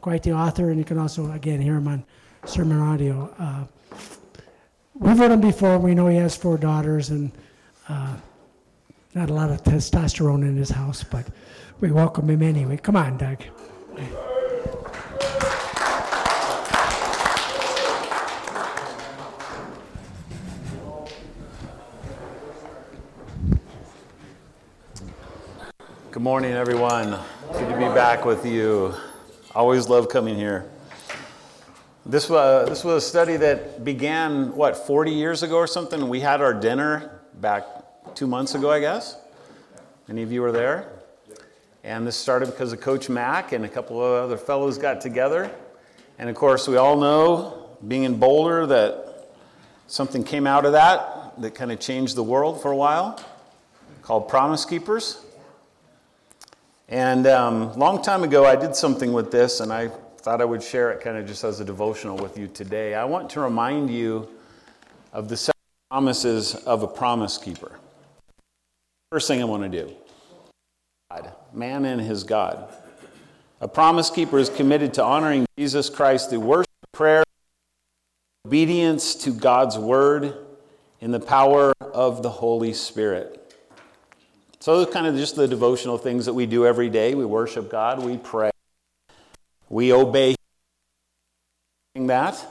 quite the author, and you can also, again, hear him on sermon audio. We've heard him before. We know he has 4 daughters, and not a lot of testosterone in his house, but we welcome him anyway. Come on, Doug. Good morning, everyone. Good to be back with you. Always love coming here. This was a study that began, 40 years ago or something? We had our dinner back 2 months ago, I guess. Any of you were there? And this started because of Coach Mack and a couple of other fellows got together. And of course, we all know, being in Boulder, that something came out of that kind of changed the world for a while, called Promise Keepers. And long time ago, I did something with this, and I thought I would share it kind of just as a devotional with you today. I want to remind you of the 7 promises of a promise keeper. First thing I want to do, God, man and his God. A promise keeper is committed to honoring Jesus Christ through worship, prayer, obedience to God's word, in the power of the Holy Spirit. So kind of just the devotional things that we do every day. We worship God, we pray, we obey that.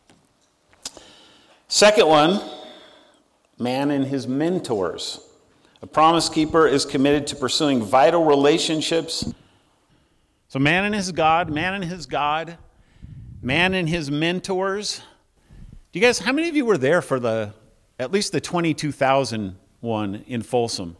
Second one, man and his mentors. A promise keeper is committed to pursuing vital relationships. So man and his God, man and his God, man and his mentors. Do you guys, how many of you were there for at least the 22,000 one in Folsom?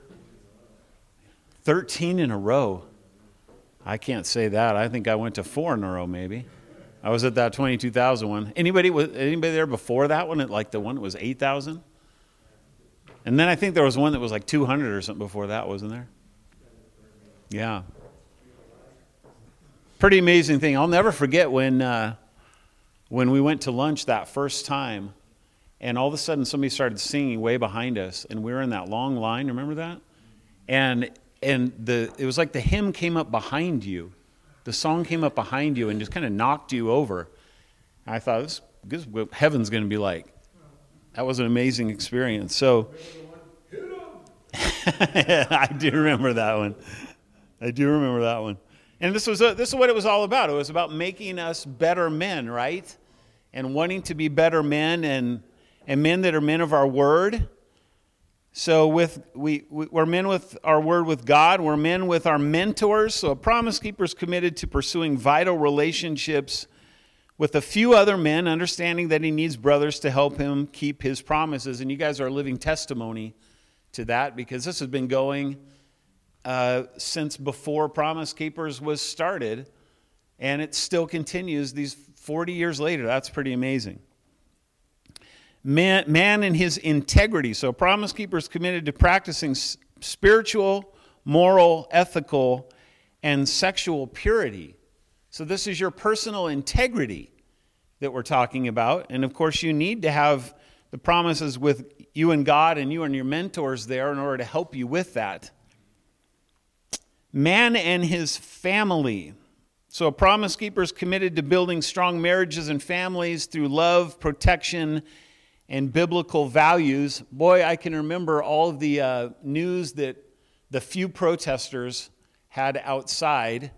13 in a row. I can't say that. I think I went to 4 in a row maybe. I was at that 22,000 one. Anybody there before that one, at the one that was 8,000? And then I think there was one that was 200 or something before that, wasn't there? Yeah. Pretty amazing thing. I'll never forget when we went to lunch that first time, and all of a sudden somebody started singing way behind us, and we were in that long line. Remember that? And it was like the hymn came up behind you. The song came up behind you and just kind of knocked you over. And I thought, this is what heaven's going to be like. That was an amazing experience. So, I do remember that one. And this is what it was all about. It was about making us better men, right? And wanting to be better men and men that are men of our word. So we're men with our word with God. We're men with our mentors. So a promise keeper is committed to pursuing vital relationships with a few other men, understanding that he needs brothers to help him keep his promises. And you guys are a living testimony to that, because this has been going since before Promise Keepers was started, and it still continues these 40 years later. That's pretty amazing. Man and his integrity. So Promise Keeper is committed to practicing spiritual, moral, ethical, and sexual purity. So this is your personal integrity that we're talking about. And of course, you need to have the promises with you and God and you and your mentors there in order to help you with that. Man and his family. So a promise keeper is committed to building strong marriages and families through love, protection, and biblical values. Boy, I can remember all of the news that the few protesters had outside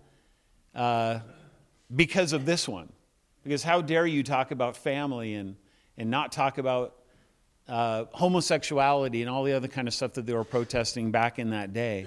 because of this one. Because how dare you talk about family and not talk about homosexuality and all the other kind of stuff that they were protesting back in that day.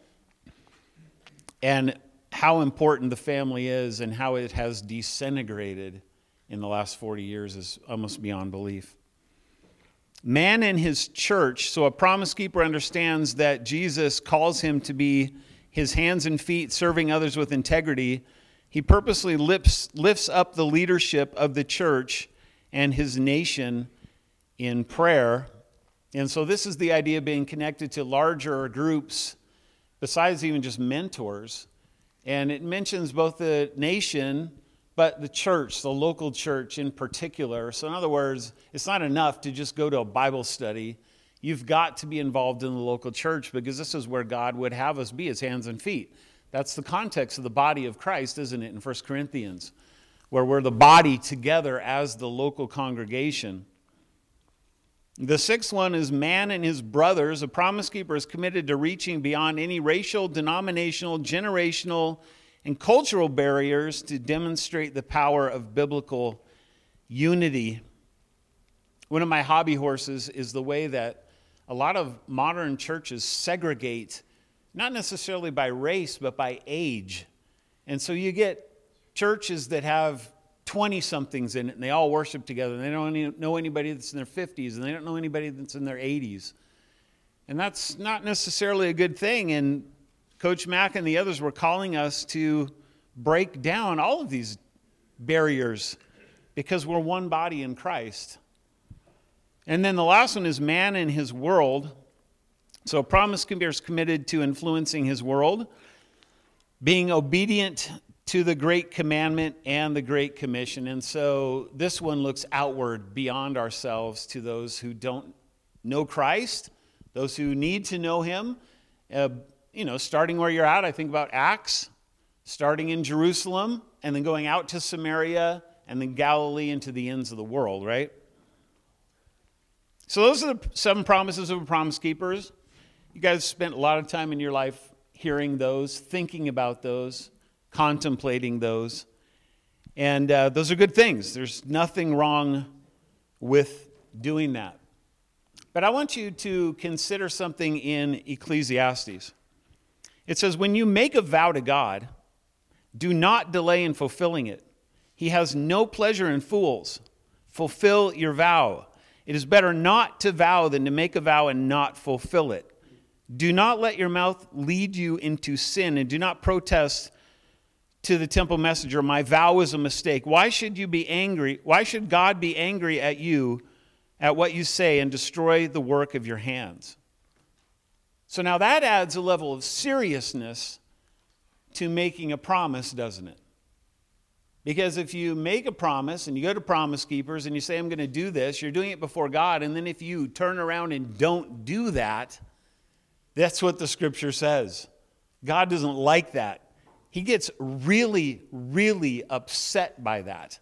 And how important the family is and how it has disintegrated in the last 40 years is almost beyond belief. Man and his church. So a promise keeper understands that Jesus calls him to be his hands and feet, serving others with integrity. He purposely lifts up the leadership of the church and his nation in prayer. And so this is the idea of being connected to larger groups besides even just mentors. And it mentions both the nation, but the church, the local church in particular. So in other words, it's not enough to just go to a Bible study. You've got to be involved in the local church, because this is where God would have us be, his hands and feet. That's the context of the body of Christ, isn't it, in 1 Corinthians, where we're the body together as the local congregation. The sixth one is man and his brothers. A promise keeper is committed to reaching beyond any racial, denominational, generational, and cultural barriers to demonstrate the power of biblical unity. One of my hobby horses is the way that a lot of modern churches segregate, not necessarily by race, but by age. And so you get churches that have 20-somethings in it, and they all worship together, and they don't know anybody that's in their 50s, and they don't know anybody that's in their 80s. And that's not necessarily a good thing, and Coach Mack and the others were calling us to break down all of these barriers because we're one body in Christ. And then the last one is man and his world. So a promise keeper is committed to influencing his world, being obedient to the Great Commandment and the Great Commission. And so this one looks outward beyond ourselves to those who don't know Christ, those who need to know him. Starting where you're at, I think about Acts, starting in Jerusalem, and then going out to Samaria, and then Galilee and to the ends of the world, right? So those are the 7 promises of promise keepers. You guys spent a lot of time in your life hearing those, thinking about those, contemplating those. And those are good things. There's nothing wrong with doing that. But I want you to consider something in Ecclesiastes. It says, when you make a vow to God, do not delay in fulfilling it. He has no pleasure in fools. Fulfill your vow. It is better not to vow than to make a vow and not fulfill it. Do not let your mouth lead you into sin, and do not protest to the temple messenger, my vow is a mistake. Why should you be angry? Why should God be angry at you, at what you say, and destroy the work of your hands? So now that adds a level of seriousness to making a promise, doesn't it? Because if you make a promise and you go to Promise Keepers and you say, I'm going to do this, you're doing it before God, and then if you turn around and don't do that, that's what the Scripture says. God doesn't like that. He gets really, really upset by that.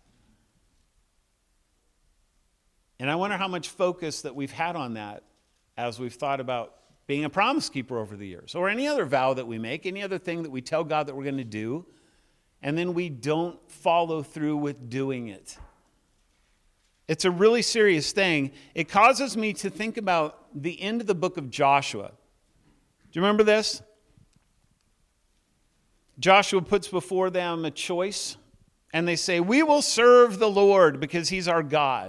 And I wonder how much focus that we've had on that as we've thought about being a promise keeper over the years, or any other vow that we make, any other thing that we tell God that we're going to do, and then we don't follow through with doing it. It's a really serious thing. It causes me to think about the end of the book of Joshua. Do you remember this? Joshua puts before them a choice, and they say, we will serve the Lord because he's our God.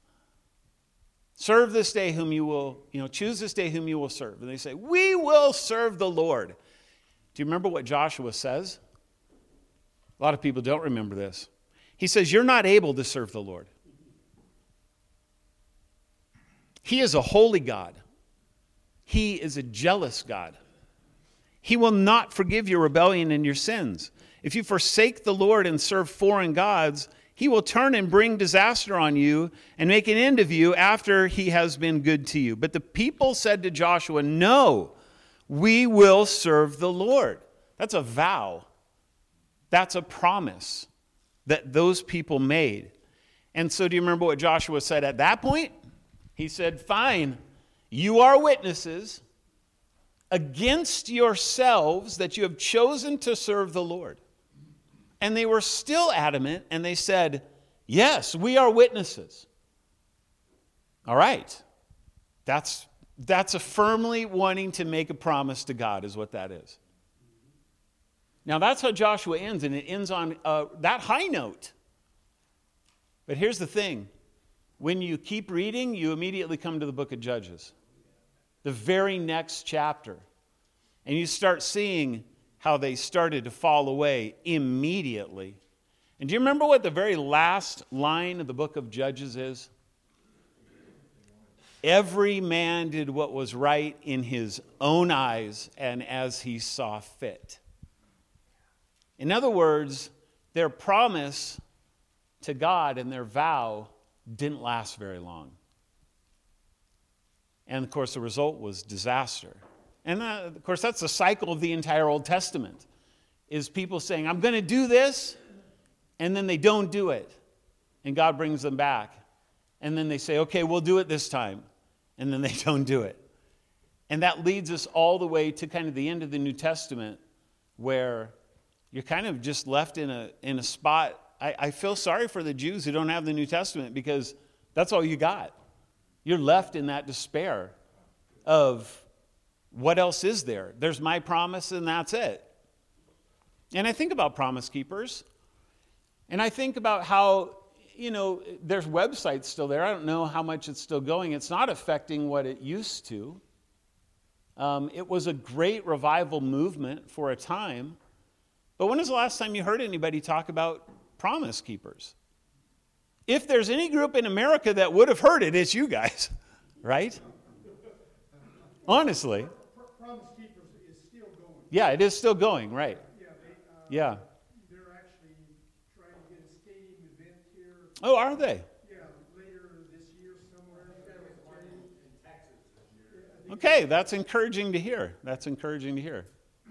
Serve this day whom you will, choose this day whom you will serve. And they say, we will serve the Lord. Do you remember what Joshua says? A lot of people don't remember this. He says, you're not able to serve the Lord. He is a holy God. He is a jealous God. He will not forgive your rebellion and your sins. If you forsake the Lord and serve foreign gods, he will turn and bring disaster on you and make an end of you after he has been good to you. But the people said to Joshua, no, we will serve the Lord. That's a vow. That's a promise that those people made. And so do you remember what Joshua said at that point? He said, fine, you are witnesses against yourselves that you have chosen to serve the Lord. And they were still adamant, and they said, yes, we are witnesses. All right. That's a firmly wanting to make a promise to God is what that is. Now that's how Joshua ends, and it ends on that high note. But here's the thing. When you keep reading, you immediately come to the book of Judges. The very next chapter. And you start seeing how they started to fall away immediately. And do you remember what the very last line of the book of Judges is? Every man did what was right in his own eyes and as he saw fit. In other words, their promise to God and their vow didn't last very long. And of course, the result was disaster. And of course, that's the cycle of the entire Old Testament. is people saying, I'm going to do this, and then they don't do it. And God brings them back. And then they say, okay, we'll do it this time. And then they don't do it. And that leads us all the way to kind of the end of the New Testament, where you're kind of just left in a spot. I feel sorry for the Jews who don't have the New Testament, because that's all you got. You're left in that despair of what else is there? There's my promise and that's it. And I think about Promise Keepers, and I think about how, there's websites still there. I don't know how much it's still going. It's not affecting what it used to. It was a great revival movement for a time. But when was the last time you heard anybody talk about Promise Keepers? If there's any group in America that would have heard it, it's you guys, right? Honestly. Promise Keepers is still going. Yeah, it is still going, right? Yeah, Yeah. they're actually trying to get a stadium event here. Oh, are they? Yeah, later this year somewhere. In Texas this year. Okay, that's encouraging to hear. That's encouraging to hear.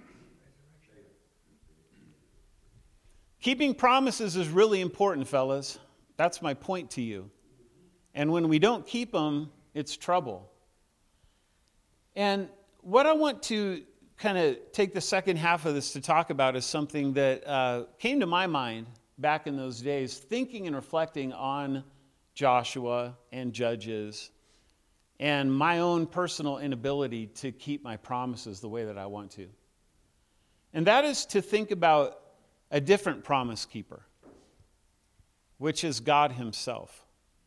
Keeping promises is really important, fellas. That's my point to you. And when we don't keep them, it's trouble. And what I want to kind of take the second half of this to talk about is something that came to my mind back in those days, thinking and reflecting on Joshua and Judges and my own personal inability to keep my promises the way that I want to. And that is to think about a different promise keeper, which is God Himself.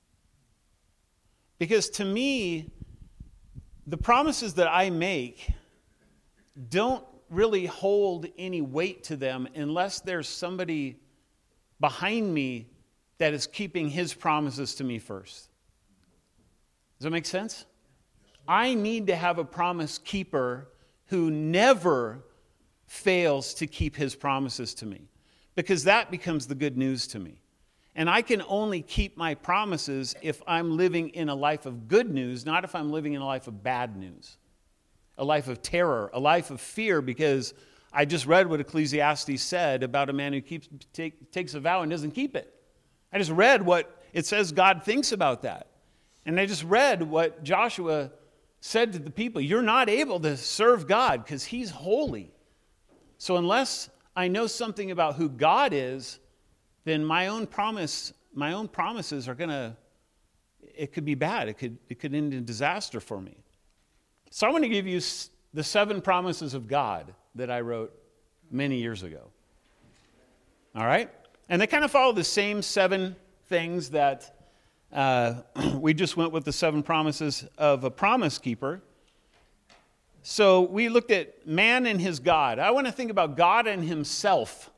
Because to me, the promises that I make don't really hold any weight to them unless there's somebody behind me that is keeping His promises to me first. Does that make sense? I need to have a promise keeper who never fails to keep His promises to me, because that becomes the good news to me. And I can only keep my promises if I'm living in a life of good news, not if I'm living in a life of bad news, a life of terror, a life of fear, because I just read what Ecclesiastes said about a man who takes a vow and doesn't keep it. I just read what it says God thinks about that. And I just read what Joshua said to the people. You're not able to serve God because He's holy. So unless I know something about who God is, then my own promises are it could be bad. It could end in disaster for me. So I want to give you the 7 promises of God that I wrote many years ago. All right? And they kind of follow the same 7 things that we just went with, the 7 promises of a promise keeper. So we looked at man and his God. I want to think about God and Himself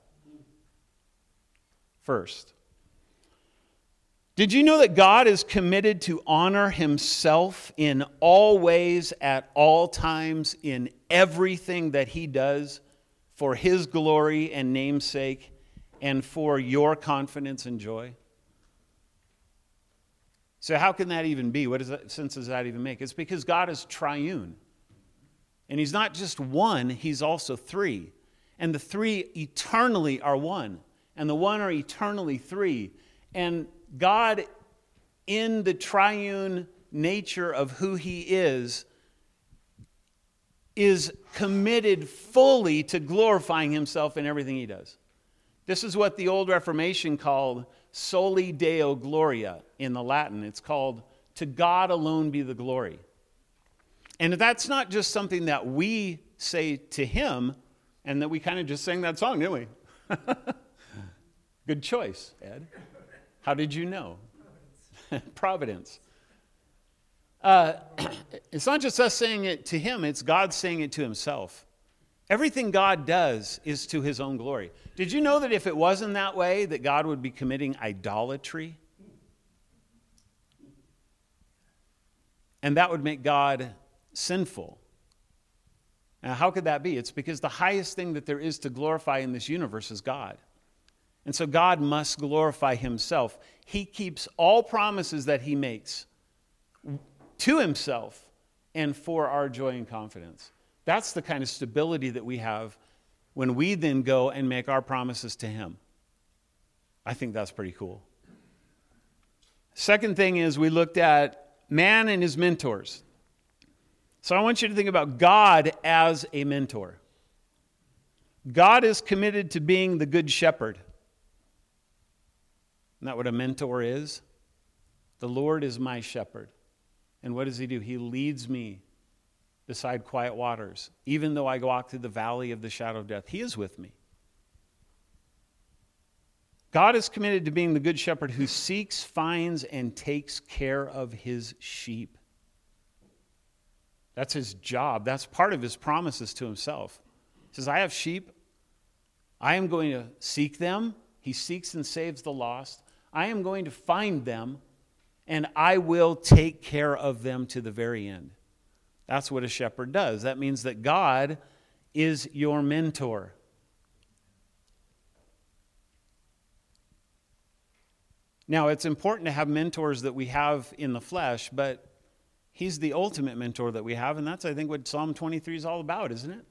first. Did you know that God is committed to honor Himself in all ways, at all times, in everything that He does for His glory and namesake and for your confidence and joy? So how can that even be? What sense does that even make? It's because God is triune. And He's not just one, He's also 3. And the 3 eternally are one. And the 1 are eternally 3. And God, in the triune nature of who He is committed fully to glorifying Himself in everything He does. This is what the old Reformation called soli Deo gloria in the Latin. It's called to God alone be the glory. And that's not just something that we say to Him, and that we kind of just sang that song, didn't we? Good choice, Ed. How did you know? Providence. It's not just us saying it to Him, it's God saying it to Himself. Everything God does is to His own glory. Did you know that if it wasn't that way, that God would be committing idolatry? And that would make God sinful. Now, how could that be? It's because the highest thing that there is to glorify in this universe is God. And so God must glorify Himself. He keeps all promises that He makes to Himself and for our joy and confidence. That's the kind of stability that we have when we then go and make our promises to him. I think that's pretty cool. Second thing is we looked at man and his mentors. So I want you to think about God as a mentor. God is committed to being the good shepherd. Isn't that what a mentor is? The Lord is my shepherd. And what does he do? He leads me beside quiet waters. Even though I walk through the valley of the shadow of death, he is with me. God is committed to being the good shepherd who seeks, finds, and takes care of his sheep. That's his job. That's part of his promises to himself. He says, I have sheep. I am going to seek them. He seeks and saves the lost. I am going to find them, and I will take care of them to the very end. That's what a shepherd does. That means that God is your mentor. Now, it's important to have mentors that we have in the flesh, but he's the ultimate mentor that we have, and that's, I think, what Psalm 23 is all about, isn't it?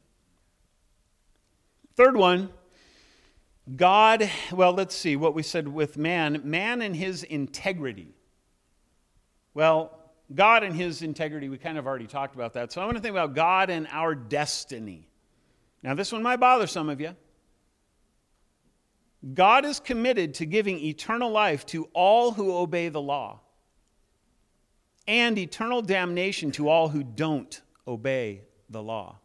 Third one, God, well, let's see what we said with man and his integrity. Well, God and his integrity, we kind of already talked about that. So I want to think about God and our destiny. Now, this one might bother some of you. God is committed to giving eternal life to all who obey the law and eternal damnation to all who don't obey the law.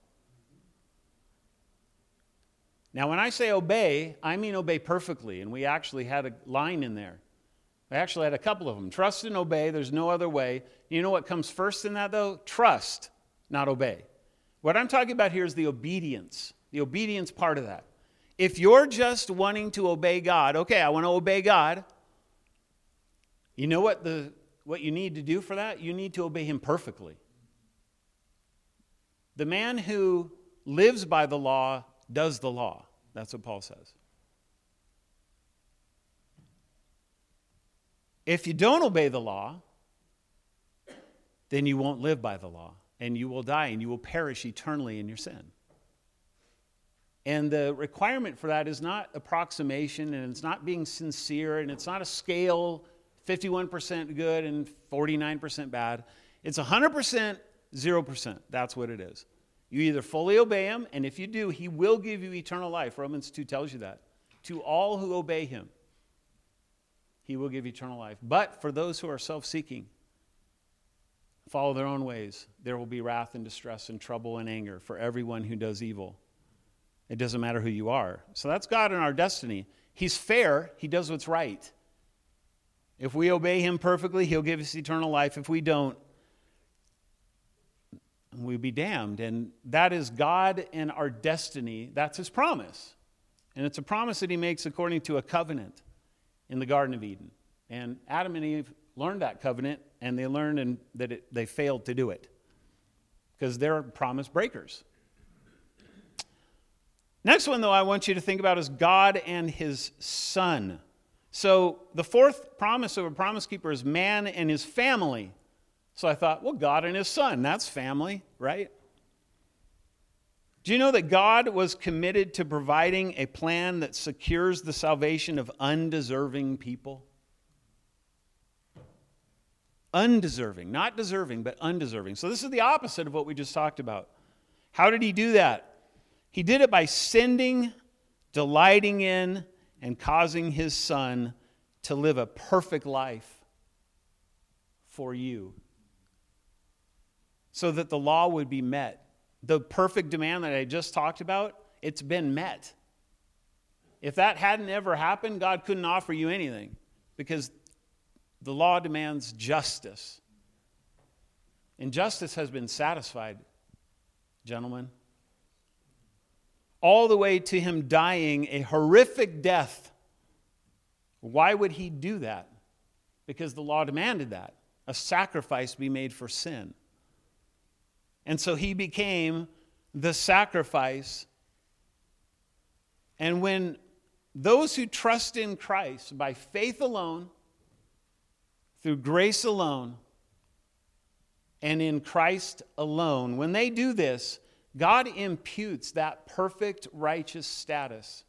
Now, when I say obey, I mean obey perfectly, and we actually had a line in there. I actually had a couple of them. Trust and obey, there's no other way. You know what comes first in that, though? Trust, not obey. What I'm talking about here is the obedience part of that. If you're just wanting to obey God, okay, I want to obey God, you know what you need to do for that? You need to obey him perfectly. The man who lives by the law does the law. That's what Paul says. If you don't obey the law, then you won't live by the law, and you will die, and you will perish eternally in your sin. And the requirement for that is not approximation, and it's not being sincere, and it's not a scale, 51% good and 49% bad. It's 100%, 0%. That's what it is. You either fully obey him, and if you do, he will give you eternal life. Romans 2 tells you that. To all who obey him, he will give eternal life. But for those who are self-seeking, follow their own ways, there will be wrath and distress and trouble and anger for everyone who does evil. It doesn't matter who you are. So that's God in our destiny. He's fair. He does what's right. If we obey him perfectly, he'll give us eternal life. If we don't, we'll be damned. And that is God and our destiny. That's his promise. And it's a promise that he makes according to a covenant in the Garden of Eden. And Adam and Eve learned that covenant, and they learned that they failed to do it because they're promise breakers. Next one, though, I want you to think about is God and his son. So the fourth promise of a promise keeper is man and his family. So I thought, well, God and his son, that's family, right? Do you know that God was committed to providing a plan that secures the salvation of undeserving people? Undeserving, not deserving, but undeserving. So this is the opposite of what we just talked about. How did he do that? He did it by sending, delighting in, and causing his son to live a perfect life for you so that the law would be met. The perfect demand that I just talked about, it's been met. If that hadn't ever happened, God couldn't offer you anything because the law demands justice. And justice has been satisfied, gentlemen. All the way to him dying a horrific death. Why would he do that? Because the law demanded that. A sacrifice be made for sin. And so he became the sacrifice. And when those who trust in Christ by faith alone, through grace alone, and in Christ alone, when they do this, God imputes that perfect righteous status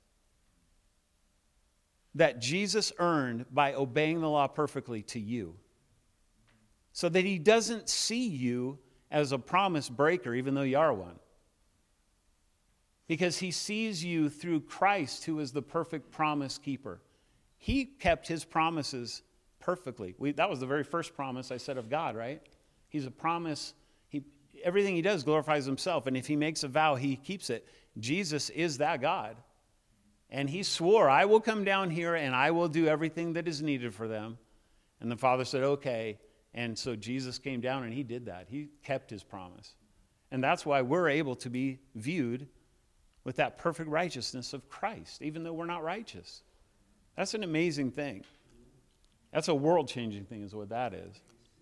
that Jesus earned by obeying the law perfectly to you. So that he doesn't see you as a promise breaker, even though you are one. Because he sees you through Christ, who is the perfect promise keeper. He kept his promises perfectly. That was the very first promise I said of God, right? He's a promise. Everything he does glorifies himself. And if he makes a vow, he keeps it. Jesus is that God. And he swore, I will come down here and I will do everything that is needed for them. And the Father said, okay. And so Jesus came down and he did that. He kept his promise. And that's why we're able to be viewed with that perfect righteousness of Christ, even though we're not righteous. That's an amazing thing. That's a world-changing thing is what that is.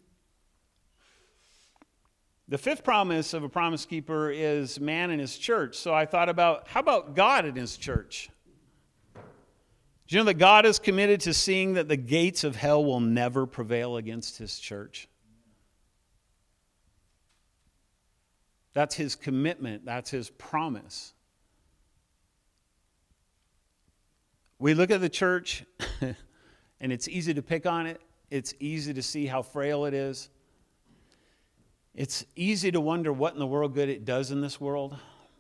The fifth promise of a promise keeper is man and his church. So I thought about, how about God and his church? Do you know that God is committed to seeing that the gates of hell will never prevail against his church? That's his commitment. That's his promise. We look at the church, and it's easy to pick on it. It's easy to see how frail it is. It's easy to wonder what in the world good it does in this world.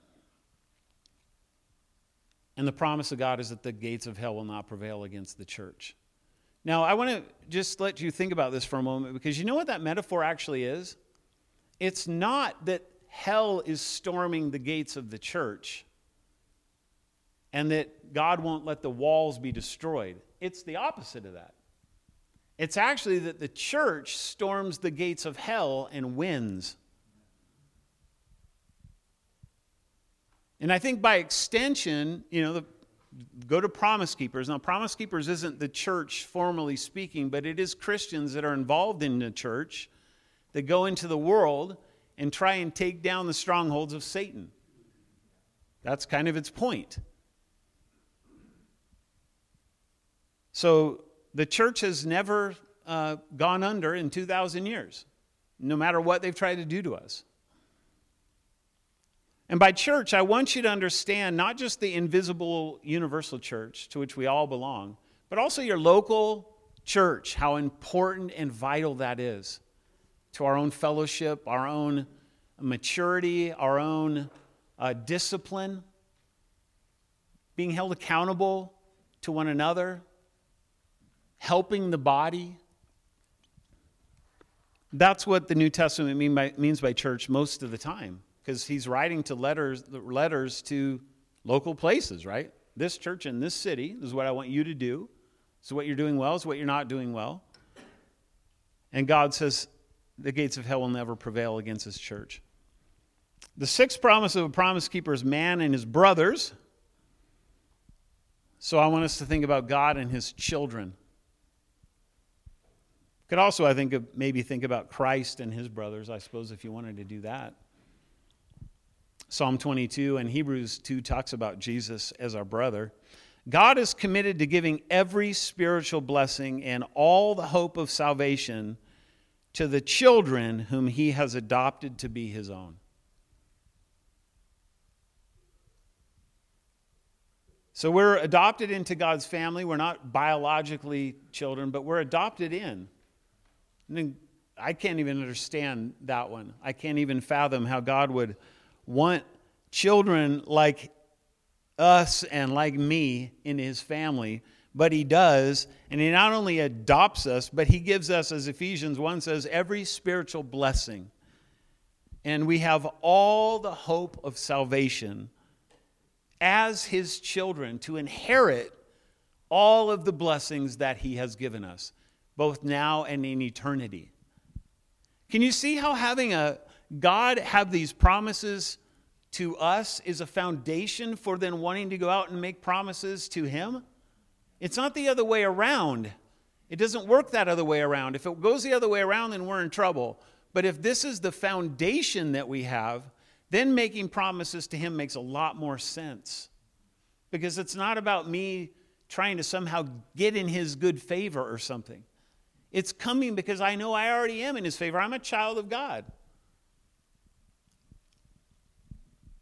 And the promise of God is that the gates of hell will not prevail against the church. Now, I want to just let you think about this for a moment, because you know what that metaphor actually is? It's not that hell is storming the gates of the church and that God won't let the walls be destroyed. It's the opposite of that. It's actually that the church storms the gates of hell and wins. And I think by extension, go to Promise Keepers. Now, Promise Keepers isn't the church formally speaking, but it is Christians that are involved in the church that go into the world and try and take down the strongholds of Satan. That's kind of its point. So the church has never gone under in 2,000 years, no matter what they've tried to do to us. And by church, I want you to understand not just the invisible universal church to which we all belong, but also your local church, how important and vital that is to our own fellowship, our own maturity, our own discipline, being held accountable to one another, helping the body. That's what the New Testament means by church most of the time, because he's writing to letters to local places, right? This church in this city, this is what I want you to do. This is what you're doing well, this is what you're not doing well. And God says the gates of hell will never prevail against his church. The sixth promise of a promise keeper is man and his brothers. So I want us to think about God and his children. Could also, I think, maybe think about Christ and his brothers, I suppose, if you wanted to do that. Psalm 22 and Hebrews 2 talks about Jesus as our brother. God is committed to giving every spiritual blessing and all the hope of salvation to the children whom he has adopted to be his own. So we're adopted into God's family. We're not biologically children, but we're adopted in. And I can't even understand that one. I can't even fathom how God would want children like us and like me in his family, but he does. And he not only adopts us, but he gives us, as Ephesians 1 says, every spiritual blessing. And we have all the hope of salvation as his children to inherit all of the blessings that he has given us, both now and in eternity. Can you see how having God have these promises to us is a foundation for then wanting to go out and make promises to him? It's not the other way around. It doesn't work that other way around. If it goes the other way around, then we're in trouble. But if this is the foundation that we have, then making promises to him makes a lot more sense. Because it's not about me trying to somehow get in his good favor or something. It's coming because I know I already am in his favor. I'm a child of God.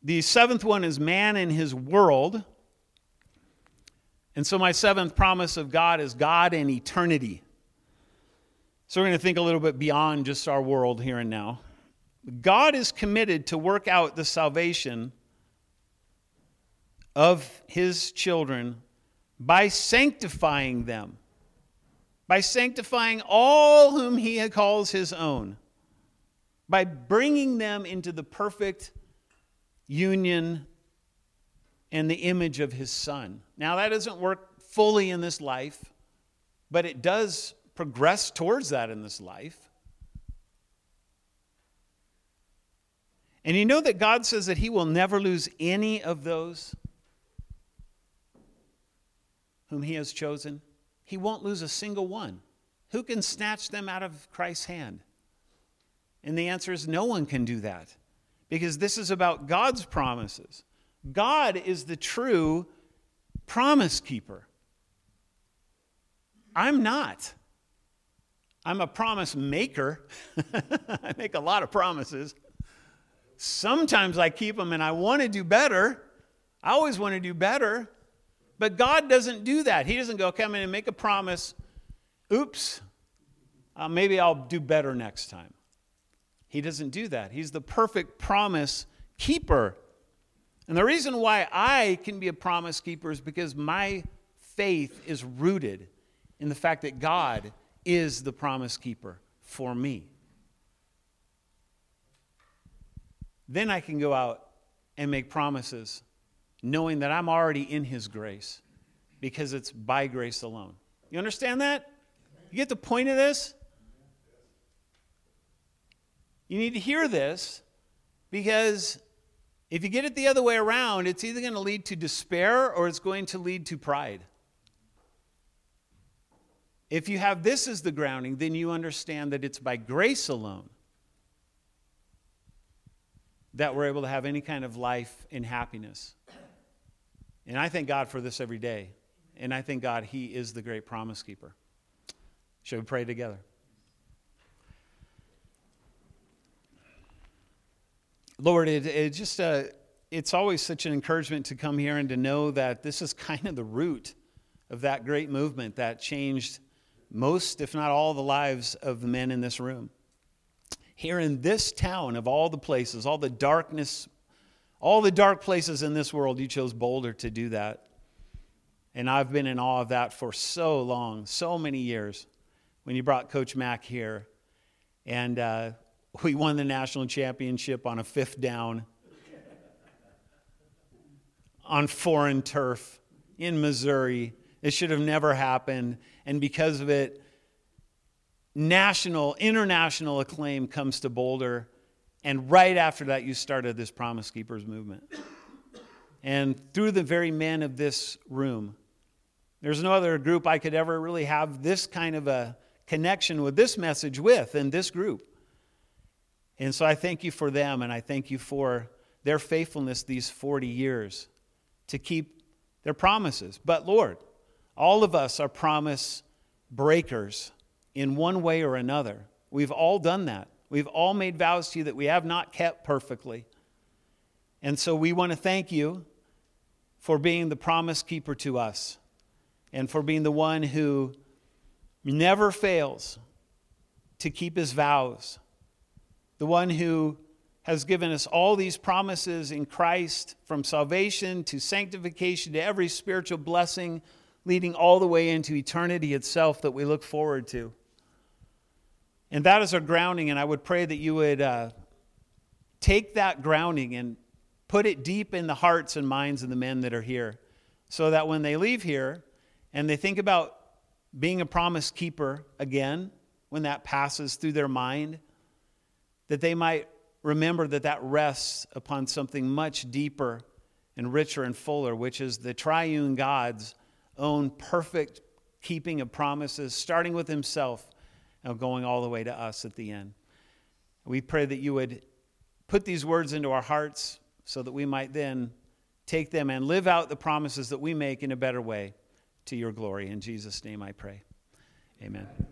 The seventh one is man and his world. And so my seventh promise of God is God and eternity. So we're going to think a little bit beyond just our world here and now. God is committed to work out the salvation of his children by sanctifying them, by sanctifying all whom he calls his own, by bringing them into the perfect union and the image of his Son. Now, that doesn't work fully in this life, but it does progress towards that in this life. And you know that God says that he will never lose any of those whom he has chosen. He won't lose a single one. Who can snatch them out of Christ's hand? And the answer is no one can do that, because this is about God's promises. God is the true promise keeper. I'm not. I'm a promise maker. I make a lot of promises. Sometimes I keep them and I want to do better. I always want to do better. But God doesn't do that. He doesn't go, come in and make a promise. Oops, maybe I'll do better next time. He doesn't do that. He's the perfect promise keeper. And the reason why I can be a promise keeper is because my faith is rooted in the fact that God is the promise keeper for me. Then I can go out and make promises knowing that I'm already in his grace, because it's by grace alone. You understand that? You get the point of this? You need to hear this, because if you get it the other way around, it's either going to lead to despair or it's going to lead to pride. If you have this as the grounding, then you understand that it's by grace alone that we're able to have any kind of life and happiness. And I thank God for this every day. And I thank God he is the great promise keeper. Shall we pray together? Lord, it's always such an encouragement to come here and to know that this is kind of the root of that great movement that changed most, if not all, the lives of the men in this room. Here in this town, of all the places, all the darkness, all the dark places in this world, you chose Boulder to do that. And I've been in awe of that for so long, so many years, when you brought Coach Mack here. And we won the national championship on a 5th down on foreign turf in Missouri. It should have never happened. And because of it, international acclaim comes to Boulder. And right after that, you started this Promise Keepers movement. And through the very men of this room, there's no other group I could ever really have this kind of a connection with this message with than this group. And so I thank you for them, and I thank you for their faithfulness these 40 years to keep their promises. But Lord, all of us are promise breakers in one way or another. We've all done that. We've all made vows to you that we have not kept perfectly. And so we want to thank you for being the promise keeper to us, and for being the one who never fails to keep his vows, the one who has given us all these promises in Christ, from salvation to sanctification to every spiritual blessing, leading all the way into eternity itself that we look forward to. And that is our grounding, and I would pray that you would take that grounding and put it deep in the hearts and minds of the men that are here, so that when they leave here and they think about being a promise keeper again, when that passes through their mind, that they might remember that that rests upon something much deeper and richer and fuller, which is the triune God's own perfect keeping of promises, starting with himself and going all the way to us at the end. We pray that you would put these words into our hearts so that we might then take them and live out the promises that we make in a better way to your glory. In Jesus' name I pray. Amen.